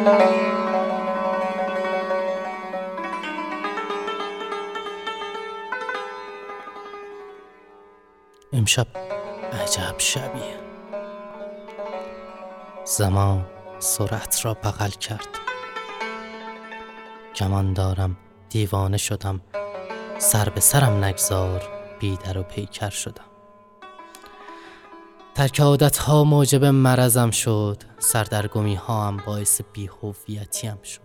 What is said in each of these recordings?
امشب عجب شبیه. زمان سرعت را بغل کرد. گمان دارم دیوانه شدم، سر به سرم نگذار، بی در و پیکر شدم. ترک عادتها موجب مرضم شد، سردرگمی ها هم باعث بی‌هویتیم شد.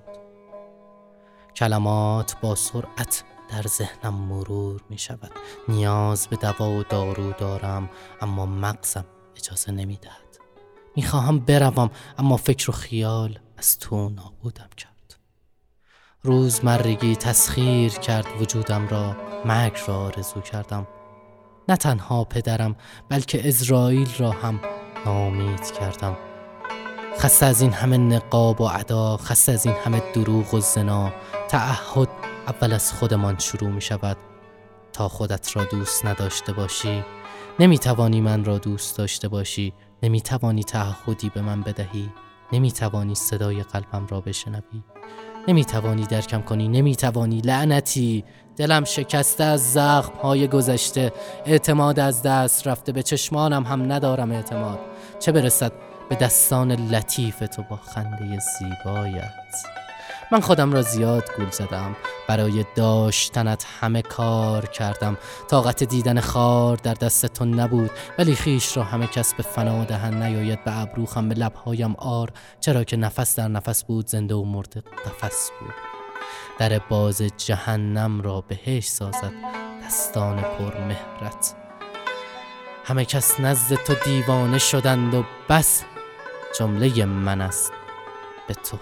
کلمات با سرعت در ذهنم مرور می شود. نیاز به دوا و دارو دارم، اما مغزم اجازه نمی دهد. می خواهم بروم، اما فکر و خیال از تو نابودم کرد. روزمرگی تسخیر کرد وجودم را، مرگ را آرزو کردم. نه تنها پدرم بلکه عزرائیل را هم ناامید کردم. خسته از این همه نقاب و ادا، خسته از این همه دروغ و زنا. تعهد اول از خودمان شروع می شود. تا خودت را دوست نداشته باشی نمی توانی من را دوست داشته باشی. نمی توانی تعهدی به من بدهی. نمی توانی صدای قلبم را بشنوی. نمی توانی درکم کنی. نمی توانی. لعنتی، دلم شکسته از زخم‌های گذشته. اعتماد از دست رفته، به چشمانم هم ندارم اعتماد، چه برسد به دستان لطیف تو با خنده زیبایت. من خودم را زیاد گول زدم، برای داشتنت همه کار کردم. طاقت دیدن خار در دست تو نبود، ولی خیش را همه کس به فنا دهن نیاید. به ابروخم به لبهایم آر، چرا که نفس در نفس بود، زنده و مرده قفس بود. در باز جهنم را بهشت سازد دستان پر مهرت. همه کس نزد تو دیوانه شدند و بس جمله من است به تو.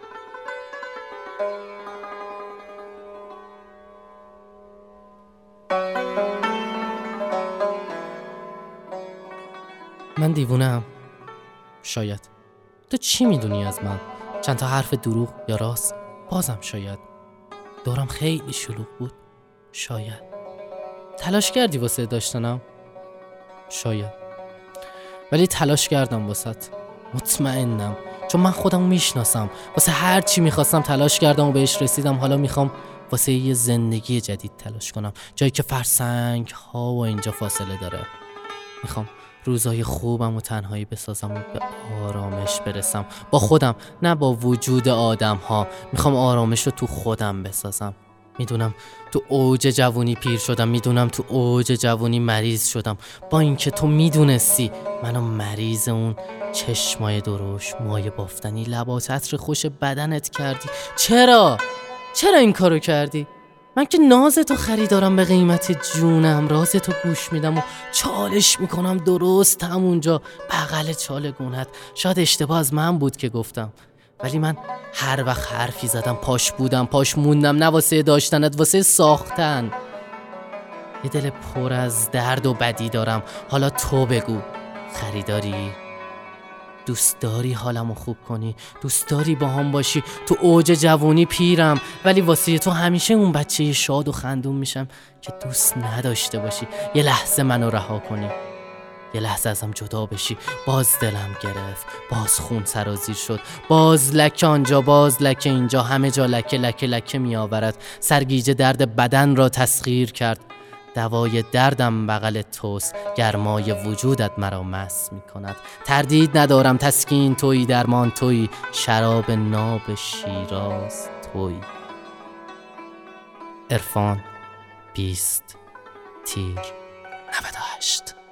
من دیوونه‌ام؟ شاید. تو چی میدونی از من؟ چند تا حرف دروغ یا راست؟ بازم شاید. دورم خیلی شلوغ بود. شاید. تلاش کردی واسه داشتنم؟ شاید. ولی تلاش کردم واسط. مطمئنم، چون من خودم میشناسم. واسه هر چی میخواستم تلاش کردم و بهش رسیدم. حالا میخوام واسه یه زندگی جدید تلاش کنم، جایی که فرسنگ ها و اینجا فاصله داره. میخوام روزای خوبم و تنهایی بسازم و به آرامش برسم با خودم، نه با وجود آدم ها. میخوام آرامش رو تو خودم بسازم. میدونم تو اوج جوونی پیر شدم، میدونم تو اوج جوونی مریض شدم. با اینکه تو میدونستی منو مریض اون چشمای درشت، موهای بافتنی، لباس عطر خوش بدنت کردی. چرا این کارو کردی؟ من که ناز تو خریدارم به قیمت جونم. راز تو گوش میدم و چالش میکنم درست همونجا بغل چالگونت. شاید اشتباه از من بود که گفتم، ولی من هر وقت حرفی زدم پاش بودم، پاش موندم. نه واسه داشتنت، واسه ساختن. یه دل پر از درد و بدی دارم. حالا تو بگو، خریداری؟ دوست داری حالمو خوب کنی؟ دوست داری با هم باشی؟ تو اوج جوونی پیرم، ولی واسه تو همیشه اون بچه شاد و خندون میشم که دوست نداشته باشی. یه لحظه منو رها کنی، یه لحظه ازم جدا بشی. باز دلم گرفت، باز خون سرازیر شد. باز لکه آنجا، باز لکه اینجا، همه جا لکه لکه لکه می آورد. سرگیجه درد بدن را تسخیر کرد. دوای دردم بغل توست، گرمای وجودت مرا مست می کند. تردید ندارم، تسکین تویی، درمان تویی، شراب ناب شیراز تویی. عرفان 20 تیر 98.